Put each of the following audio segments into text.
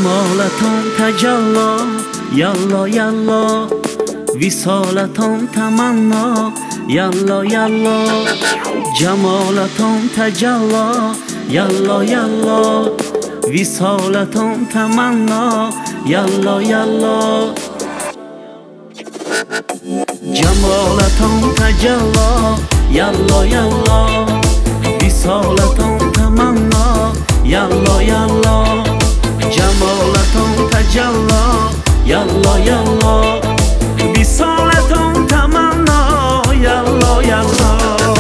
جمالتان تجلا یلا یلا، وصالتان تمنا یلا یلا. جمالتان تجلا یلا یلا، وصالتان تمنا یلا یلا. جمالتان تجلا یلا یلا، وصالتان تمنا یلا یلا. جمالتان تجلا یلا یلا، وصالتان تمنا یلا یلا.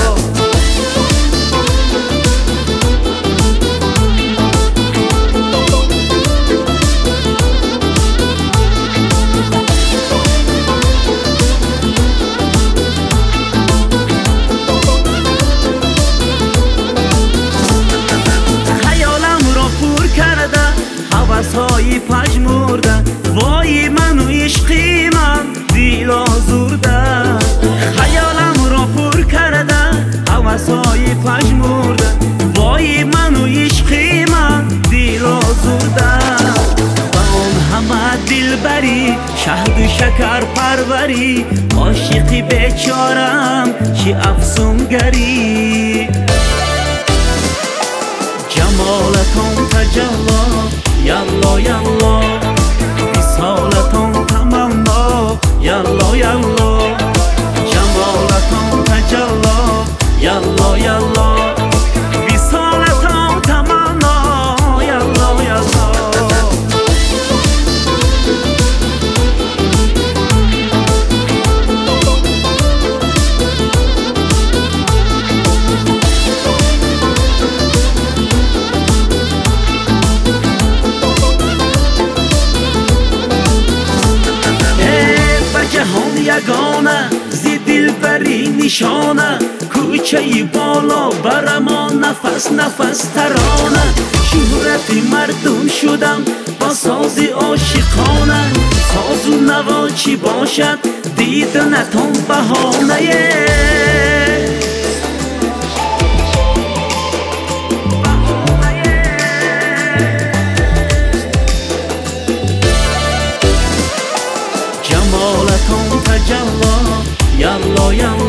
هوس‌های پژمرده، وای من و عشقی من دل آزرده. خیالم را پر کرده هوس‌های پژمرده، وای من و عشقی من دل آزرده. با اون همه دلبری شهد و شکر پروری، عاشقی بیچارم چه افسونگری. جمالتان تجلا یلا یلا، وصالتان تمنا یلا یلا. جمالتان تجلا یلا یلا، وصالتان تمنا یلا یلا. یگانه زی دلبری نشانه، کوچه بالا برما نفس نفس ترانه. شهرت مردم شدم با ساز عاشقانه، ساز و نوا چی باشد دیدنتان بهانه. جمالتان تجلا یلا یلا،